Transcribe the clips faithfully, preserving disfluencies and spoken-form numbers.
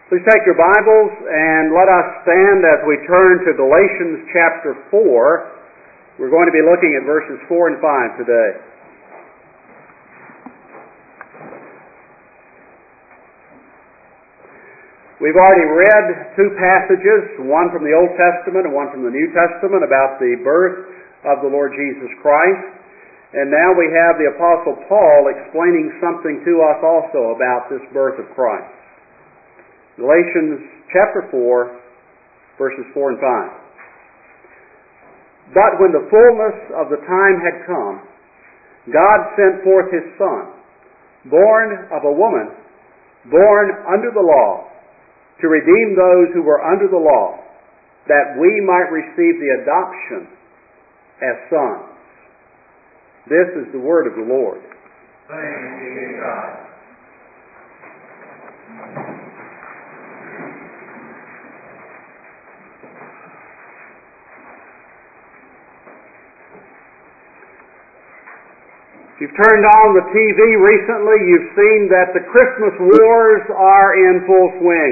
Please take your Bibles and let us stand as we turn to Galatians chapter four. We're going to be looking at verses four and five today. We've already read two passages, one from the Old Testament and one from the New Testament, about the birth of the Lord Jesus Christ. And now we have the Apostle Paul explaining something to us also about this birth of Christ. Galatians chapter four, verses four and five. But when the fullness of the time had come, God sent forth His Son, born of a woman, born under the law, to redeem those who were under the law, that we might receive the adoption as sons. This is the word of the Lord. Thanks be to God. If you've turned on the T V recently, you've seen that the Christmas wars are in full swing.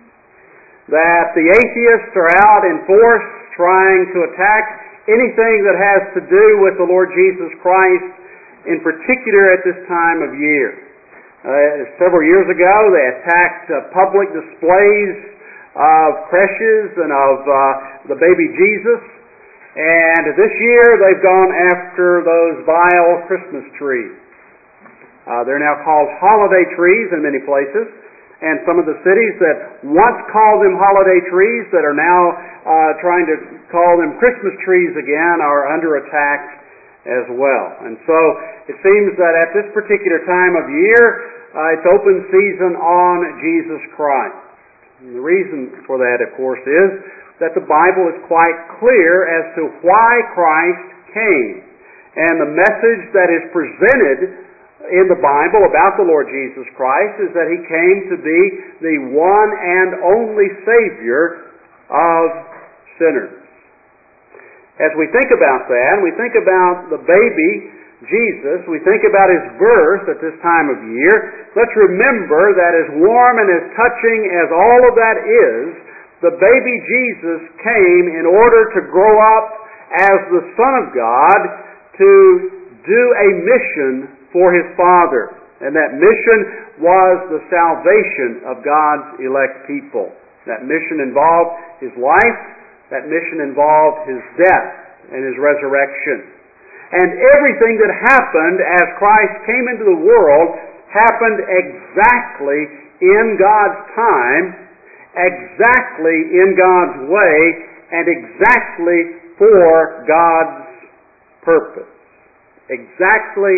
That the atheists are out in force trying to attack anything that has to do with the Lord Jesus Christ, in particular at this time of year. Uh, several years ago, they attacked uh, public displays of creches and of uh, the baby Jesus. And this year, they've gone after those vile Christmas trees. Uh, they're now called holiday trees in many places. And some of the cities that once called them holiday trees, that are now uh, trying to call them Christmas trees again, are under attack as well. And so it seems that at this particular time of year, uh, it's open season on Jesus Christ. And the reason for that, of course, is that the Bible is quite clear as to why Christ came. And the message that is presented in the Bible about the Lord Jesus Christ is that He came to be the one and only Savior of sinners. As we think about that, and we think about the baby Jesus, we think about His birth at this time of year, let's remember that as warm and as touching as all of that is, the baby Jesus came in order to grow up as the Son of God to do a mission for His Father. And that mission was the salvation of God's elect people. That mission involved His life. That mission involved His death and His resurrection. And everything that happened as Christ came into the world happened exactly in God's time, exactly in God's way, and exactly for God's purpose. Exactly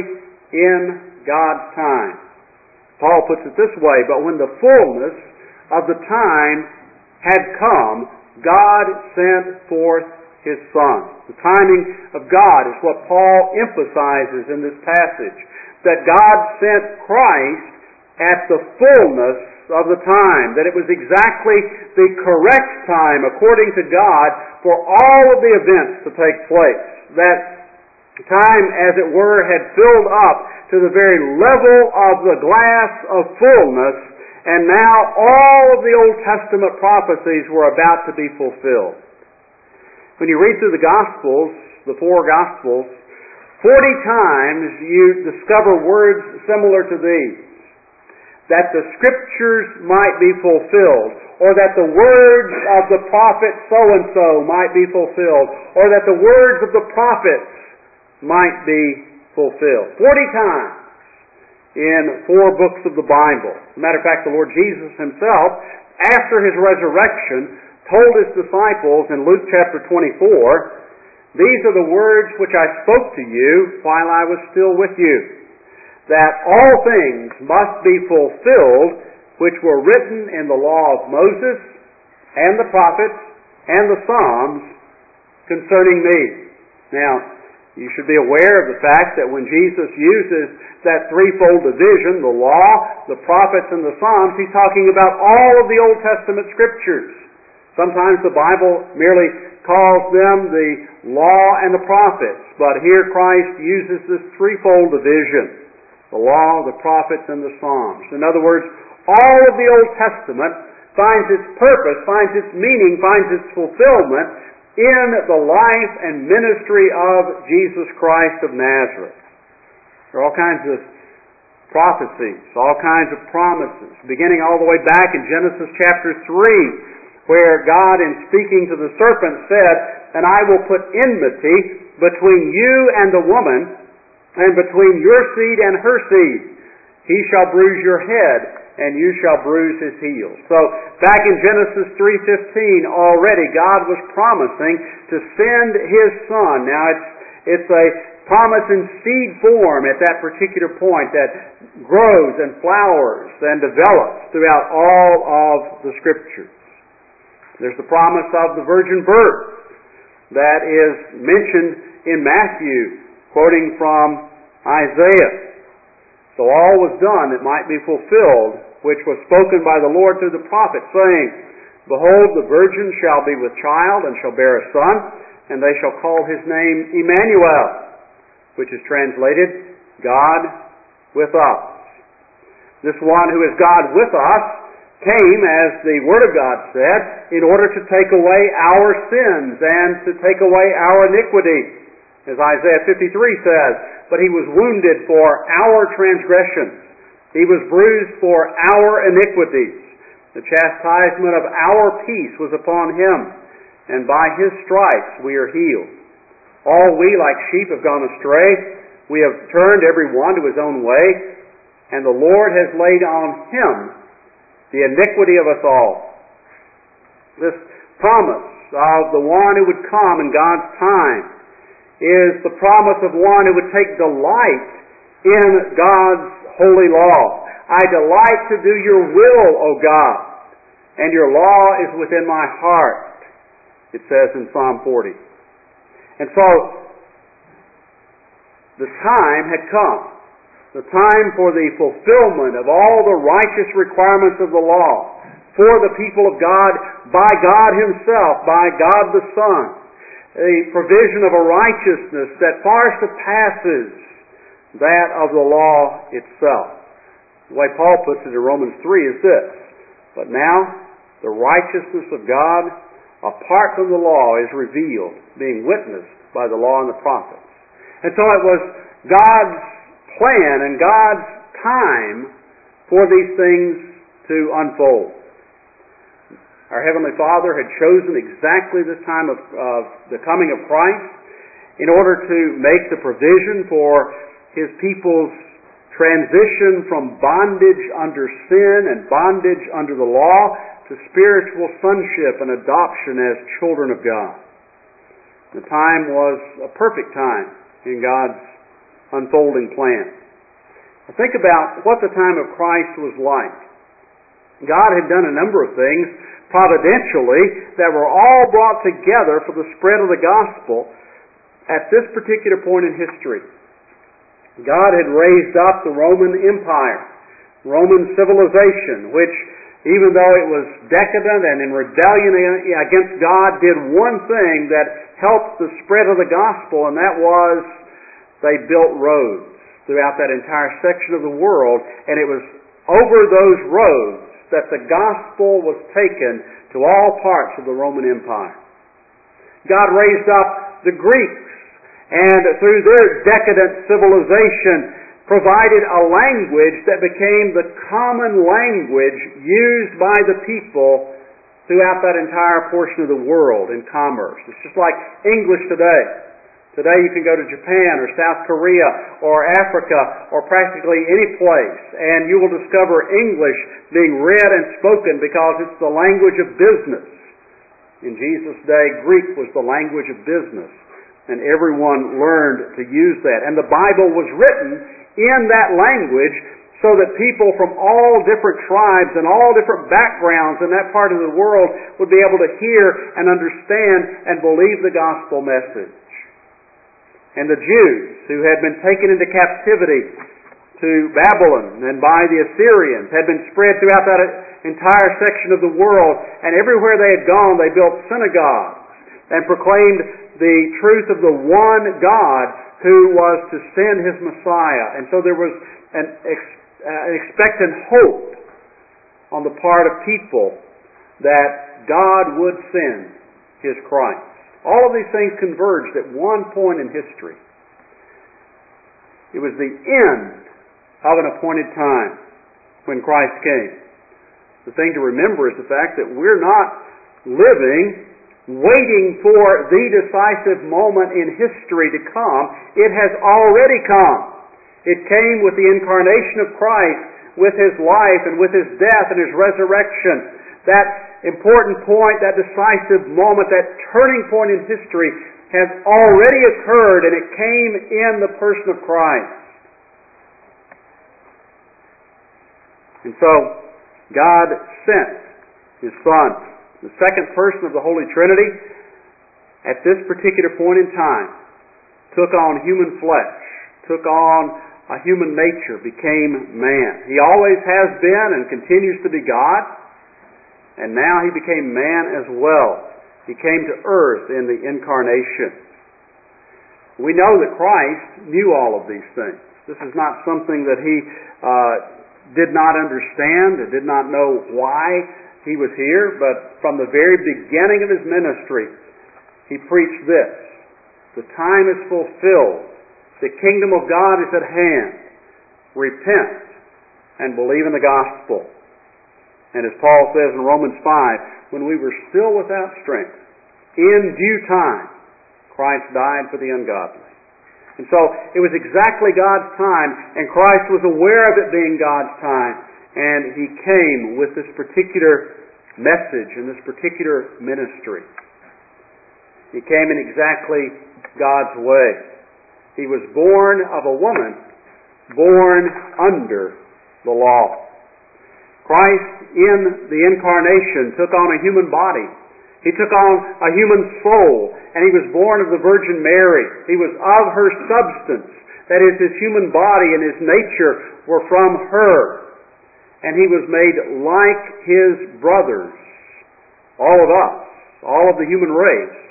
in God's time. Paul puts it this way, but when the fullness of the time had come, God sent forth His Son. The timing of God is what Paul emphasizes in this passage. That God sent Christ at the fullness of the time, that it was exactly the correct time, according to God, for all of the events to take place. That time, as it were, had filled up to the very level of the glass of fullness, and now all of the Old Testament prophecies were about to be fulfilled. When you read through the Gospels, the four Gospels, forty times you discover words similar to these. That the Scriptures might be fulfilled, or that the words of the prophet so-and-so might be fulfilled, or that the words of the prophets might be fulfilled. Forty times in four books of the Bible. As a matter of fact, the Lord Jesus Himself, after His resurrection, told His disciples in Luke chapter twenty-four, "These are the words which I spoke to you while I was still with you, that all things must be fulfilled which were written in the law of Moses and the prophets and the Psalms concerning me." Now, you should be aware of the fact that when Jesus uses that threefold division, the law, the prophets, and the Psalms, He's talking about all of the Old Testament Scriptures. Sometimes the Bible merely calls them the law and the prophets, but here Christ uses this threefold division. The law, the prophets, and the Psalms. In other words, all of the Old Testament finds its purpose, finds its meaning, finds its fulfillment in the life and ministry of Jesus Christ of Nazareth. There are all kinds of prophecies, all kinds of promises, beginning all the way back in Genesis chapter three, where God, in speaking to the serpent, said, "And I will put enmity between you and the woman, and between your seed and her seed. He shall bruise your head, and you shall bruise his heel." So, back in Genesis three fifteen, already God was promising to send His Son. Now, it's, it's a promise in seed form at that particular point that grows and flowers and develops throughout all of the Scriptures. There's the promise of the virgin birth that is mentioned in Matthew, quoting from Isaiah. So all was done that might be fulfilled, which was spoken by the Lord through the prophet, saying, "Behold, the virgin shall be with child, and shall bear a son, and they shall call his name Emmanuel," which is translated, God with us. This one who is God with us came, as the Word of God said, in order to take away our sins and to take away our iniquity. As Isaiah fifty-three says, "But He was wounded for our transgressions. He was bruised for our iniquities. The chastisement of our peace was upon Him, and by His stripes we are healed. All we like sheep have gone astray. We have turned every one to his own way, and the Lord has laid on Him the iniquity of us all." This promise of the one who would come in God's time is the promise of one who would take delight in God's holy law. "I delight to do your will, O God, and your law is within my heart," it says in Psalm forty. And so, the time had come. The time for the fulfillment of all the righteous requirements of the law for the people of God, by God Himself, by God the Son. A provision of a righteousness that far surpasses that of the law itself. The way Paul puts it in Romans three is this: "But now the righteousness of God apart from the law is revealed, being witnessed by the law and the prophets." And so it was God's plan and God's time for these things to unfold. Our Heavenly Father had chosen exactly this time of, of the coming of Christ in order to make the provision for His people's transition from bondage under sin and bondage under the law to spiritual sonship and adoption as children of God. The time was a perfect time in God's unfolding plan. Now think about what the time of Christ was like. God had done a number of things providentially that were all brought together for the spread of the gospel at this particular point in history. God had raised up the Roman Empire, Roman civilization, which, even though it was decadent and in rebellion against God, did one thing that helped the spread of the gospel, and that was they built roads throughout that entire section of the world, and it was over those roads that the gospel was taken to all parts of the Roman Empire. God raised up the Greeks, and through their decadent civilization provided a language that became the common language used by the people throughout that entire portion of the world in commerce. It's just like English today. Today you can go to Japan or South Korea or Africa or practically any place, and you will discover English being read and spoken because it's the language of business. In Jesus' day, Greek was the language of business, and everyone learned to use that. And the Bible was written in that language so that people from all different tribes and all different backgrounds in that part of the world would be able to hear and understand and believe the gospel message. And the Jews who had been taken into captivity to Babylon and by the Assyrians had been spread throughout that entire section of the world, and everywhere they had gone they built synagogues and proclaimed the truth of the one God who was to send His Messiah. And so there was an, ex, uh, an expectant hope on the part of people that God would send His Christ. All of these things converged at one point in history. It was the end of an appointed time when Christ came. The thing to remember is the fact that we're not living waiting for the decisive moment in history to come. It has already come. It came with the incarnation of Christ, with His life and with His death and His resurrection. That important point, that decisive moment, that turning point in history has already occurred, and it came in the person of Christ. And so, God sent His Son, the second person of the Holy Trinity, at this particular point in time, took on human flesh, took on a human nature, became man. He always has been and continues to be God, and now He became man as well. He came to earth in the incarnation. We know that Christ knew all of these things. This is not something that He uh, did not understand, or did not know why He was here, but from the very beginning of His ministry, He preached this: the time is fulfilled. The kingdom of God is at hand. Repent and believe in the gospel. And as Paul says in Romans five, when we were still without strength, in due time, Christ died for the ungodly. And so it was exactly God's time, and Christ was aware of it being God's time, and He came with this particular message and this particular ministry. He came in exactly God's way. He was born of a woman, born under the law. Christ in the incarnation took on a human body. He took on a human soul, and He was born of the Virgin Mary. He was of her substance. That is, His human body and His nature were from her. And He was made like His brothers, all of us, all of the human race,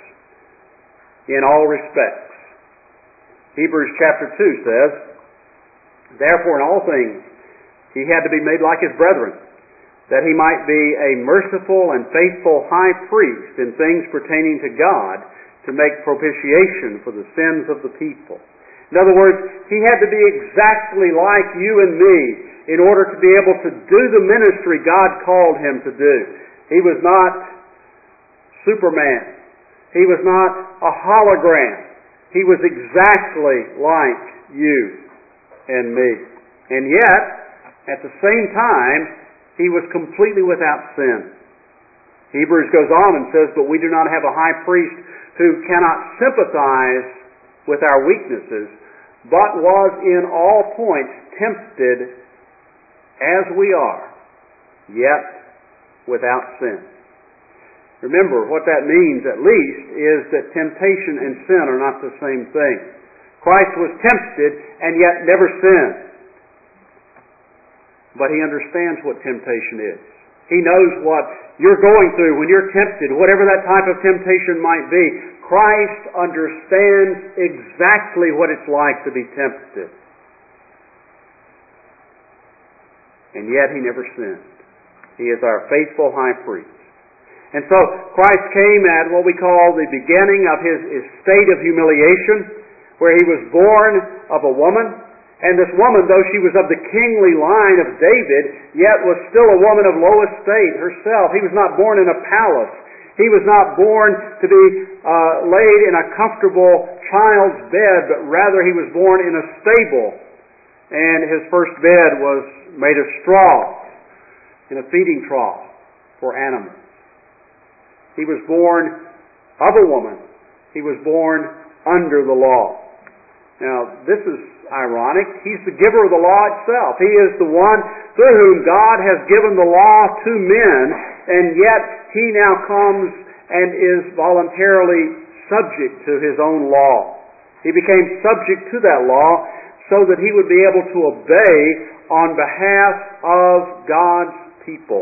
in all respects. Hebrews chapter two says, therefore in all things He had to be made like His brethren, that He might be a merciful and faithful high priest in things pertaining to God, to make propitiation for the sins of the people. In other words, He had to be exactly like you and me in order to be able to do the ministry God called Him to do. He was not Superman. He was not a hologram. He was exactly like you and me. And yet, at the same time, He was completely without sin. Hebrews goes on and says, but we do not have a high priest who cannot sympathize with our weaknesses, but was in all points tempted as we are, yet without sin. Remember, what that means, at least, is that temptation and sin are not the same thing. Christ was tempted and yet never sinned. But He understands what temptation is. He knows what you're going through when you're tempted, whatever that type of temptation might be. Christ understands exactly what it's like to be tempted. And yet He never sinned. He is our faithful high priest. And so Christ came at what we call the beginning of His estate of humiliation, where He was born of a woman. And this woman, though she was of the kingly line of David, yet was still a woman of low estate herself. He was not born in a palace. He was not born to be uh, laid in a comfortable child's bed, but rather He was born in a stable. And His first bed was made of straw, in a feeding trough for animals. He was born of a woman. He was born under the law. Now, this is ironic. He's the giver of the law itself. He is the one through whom God has given the law to men, and yet He now comes and is voluntarily subject to His own law. He became subject to that law so that He would be able to obey on behalf of God's people.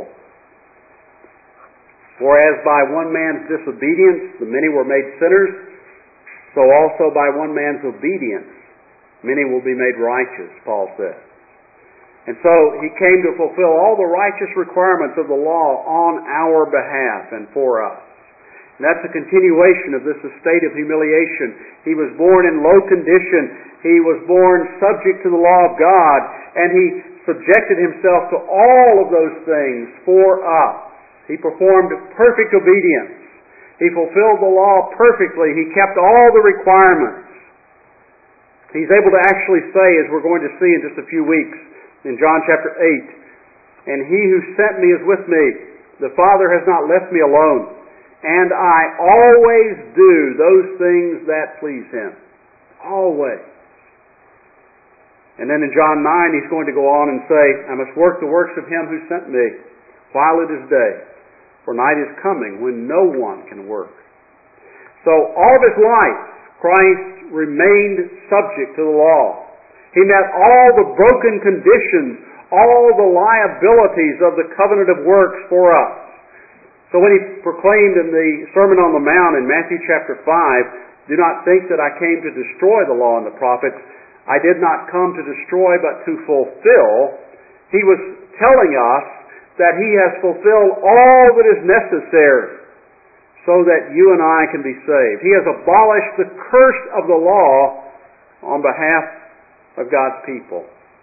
For as by one man's disobedience the many were made sinners, so also by one man's obedience many will be made righteous, Paul says. And so He came to fulfill all the righteous requirements of the law on our behalf and for us. And that's a continuation of this estate of humiliation. He was born in low condition. He was born subject to the law of God, and He subjected Himself to all of those things for us. He performed perfect obedience. He fulfilled the law perfectly. He kept all the requirements. He's able to actually say, as we're going to see in just a few weeks, in John chapter eight, "And He who sent me is with me. The Father has not left me alone. And I always do those things that please Him." Always. And then in John nine, He's going to go on and say, "I must work the works of Him who sent me while it is day. For night is coming when no one can work." So all of His life, Christ remained subject to the law. He met all the broken conditions, all the liabilities of the covenant of works for us. So when He proclaimed in the Sermon on the Mount in Matthew chapter five, "Do not think that I came to destroy the law and the prophets. I did not come to destroy but to fulfill," He was telling us that He has fulfilled all that is necessary so that you and I can be saved. He has abolished the curse of the law on behalf of God's people.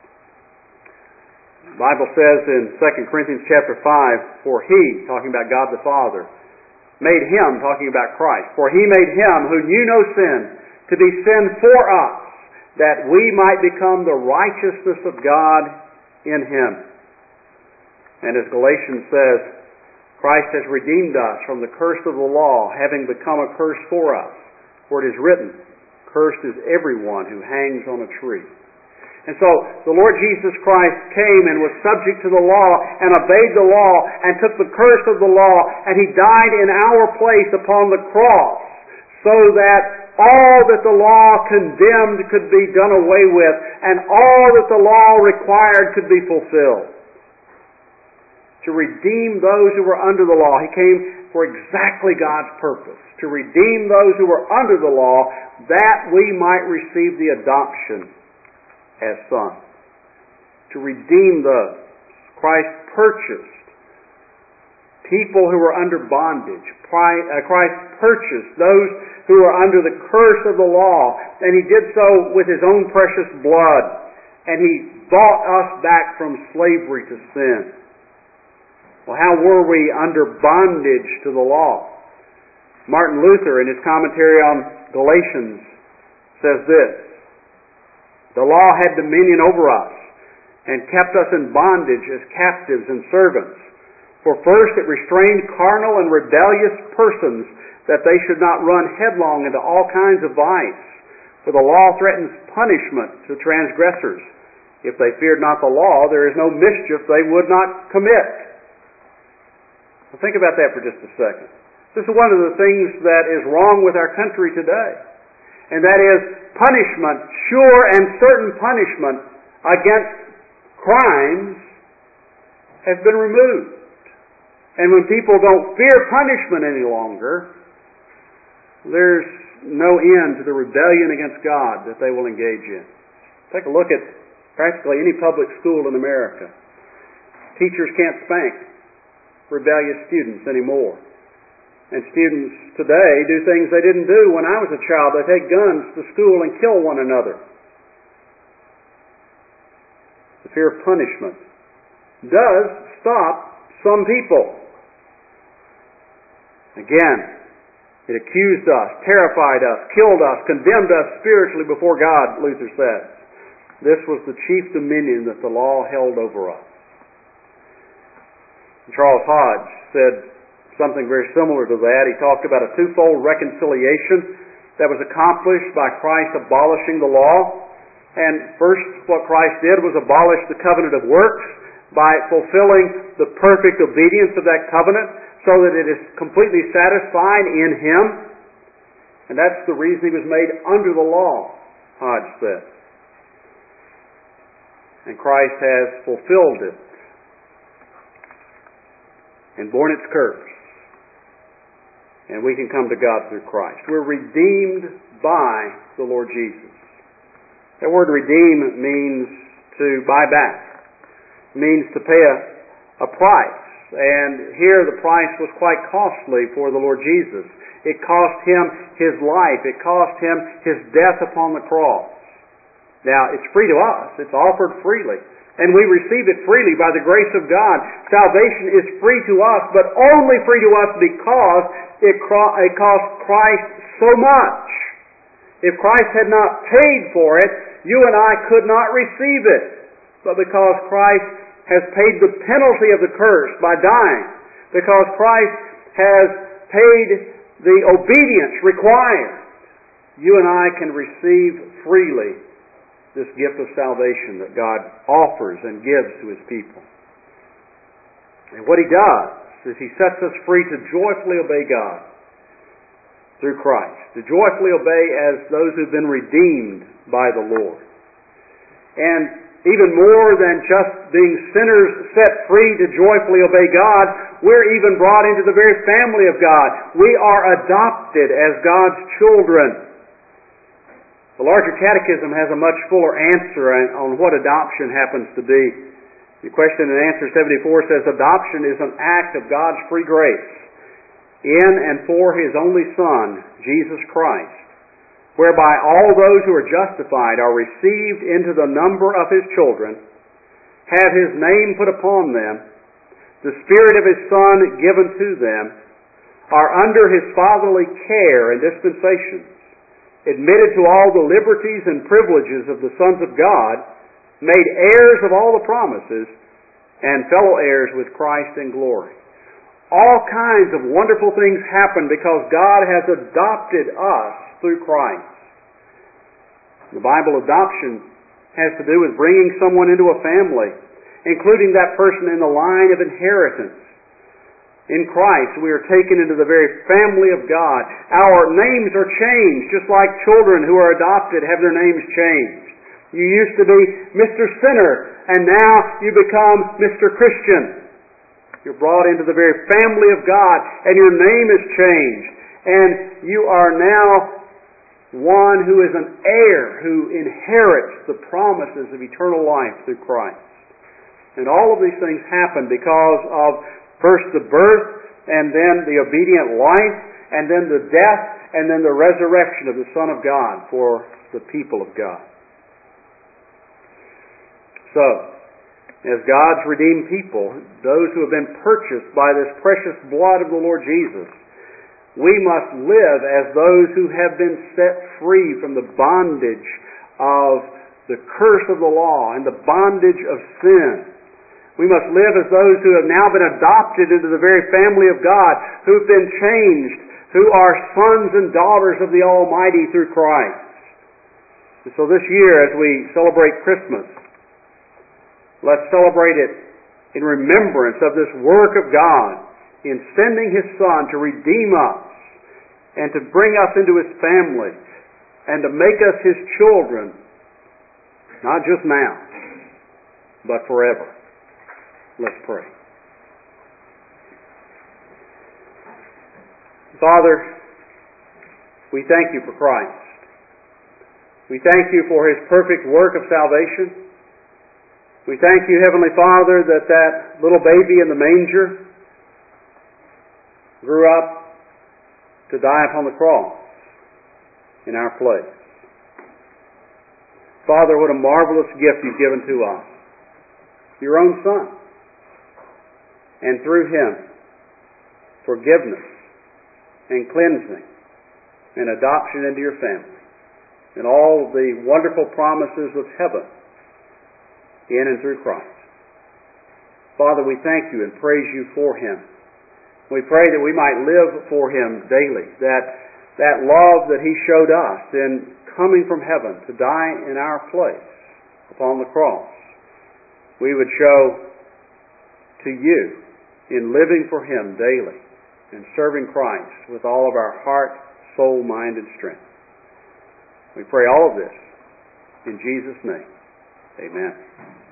The Bible says in Second Corinthians chapter five, "For He," talking about God the Father, "made Him," talking about Christ, "for He made Him who knew no sin to be sin for us, that we might become the righteousness of God in Him." And as Galatians says, Christ has redeemed us from the curse of the law, having become a curse for us. For it is written, "Cursed is everyone who hangs on a tree." And so the Lord Jesus Christ came and was subject to the law and obeyed the law and took the curse of the law, and He died in our place upon the cross so that all that the law condemned could be done away with and all that the law required could be fulfilled. To redeem those who were under the law. He came for exactly God's purpose. To redeem those who were under the law, that we might receive the adoption as sons. To redeem those. Christ purchased people who were under bondage. Christ purchased those who were under the curse of the law, and He did so with His own precious blood. And He bought us back from slavery to sin. Well, how were we under bondage to the law? Martin Luther, in his commentary on Galatians, says this: "The law had dominion over us and kept us in bondage as captives and servants. For first it restrained carnal and rebellious persons that they should not run headlong into all kinds of vice. For the law threatens punishment to transgressors. If they feared not the law, there is no mischief they would not commit." Well, think about that for just a second. This is one of the things that is wrong with our country today. And that is punishment, sure and certain punishment against crimes has been removed. And when people don't fear punishment any longer, there's no end to the rebellion against God that they will engage in. Take a look at practically any public school in America. Teachers can't spank rebellious students anymore. And students today do things they didn't do when I was a child. They take guns to school and kill one another. The fear of punishment does stop some people. Again, it accused us, terrified us, killed us, condemned us spiritually before God, Luther says. This was the chief dominion that the law held over us. Charles Hodge said something very similar to that. He talked about a twofold reconciliation that was accomplished by Christ abolishing the law. And first, what Christ did was abolish the covenant of works by fulfilling the perfect obedience of that covenant so that it is completely satisfied in Him. And that's the reason He was made under the law, Hodge said. And Christ has fulfilled it and borne its curse. And we can come to God through Christ. We're redeemed by the Lord Jesus. That word redeem means to buy back means to pay a, a price. And here the price was quite costly for the Lord Jesus. It cost Him His life. It cost Him His death upon the cross. Now, it's free to us. It's offered freely. And we receive it freely by the grace of God. Salvation is free to us, but only free to us because it, cro- it cost Christ so much. If Christ had not paid for it, you and I could not receive it. But because Christ has paid the penalty of the curse by dying, because Christ has paid the obedience required, you and I can receive freely this gift of salvation that God offers and gives to His people. And what He does is He sets us free to joyfully obey God through Christ, to joyfully obey as those who've been redeemed by the Lord. And even more than just being sinners set free to joyfully obey God, we're even brought into the very family of God. We are adopted as God's children. The larger catechism has a much fuller answer on what adoption happens to be. The question and answer seventy-four says, adoption is an act of God's free grace in and for His only Son, Jesus Christ, whereby all those who are justified are received into the number of His children, have His name put upon them, the Spirit of His Son given to them, are under His fatherly care and dispensation, admitted to all the liberties and privileges of the sons of God, made heirs of all the promises, and fellow heirs with Christ in glory. All kinds of wonderful things happen because God has adopted us through Christ. The Bible, adoption has to do with bringing someone into a family, including that person in the line of inheritance. In Christ, we are taken into the very family of God. Our names are changed, just like children who are adopted have their names changed. You used to be Mister Sinner, and now you become Mister Christian. You're brought into the very family of God, and your name is changed. And you are now one who is an heir, who inherits the promises of eternal life through Christ. And all of these things happen because of first the birth, and then the obedient life, and then the death, and then the resurrection of the Son of God for the people of God. So, as God's redeemed people, those who have been purchased by this precious blood of the Lord Jesus, we must live as those who have been set free from the bondage of the curse of the law and the bondage of sin. We must live as those who have now been adopted into the very family of God, who've been changed, who are sons and daughters of the Almighty through Christ. And so this year, as we celebrate Christmas, let's celebrate it in remembrance of this work of God in sending His Son to redeem us and to bring us into His family and to make us His children, not just now, but forever. Let's pray. Father, we thank You for Christ. We thank You for His perfect work of salvation. We thank You, Heavenly Father, that that little baby in the manger grew up to die upon the cross in our place. Father, what a marvelous gift You've given to us. Your own Son. And through Him, forgiveness and cleansing and adoption into Your family. And all of the wonderful promises of heaven in and through Christ. Father, we thank You and praise You for Him. We pray that we might live for Him daily, that that love that He showed us in coming from heaven to die in our place upon the cross, we would show to You in living for Him daily and serving Christ with all of our heart, soul, mind, and strength. We pray all of this in Jesus' name. Amen.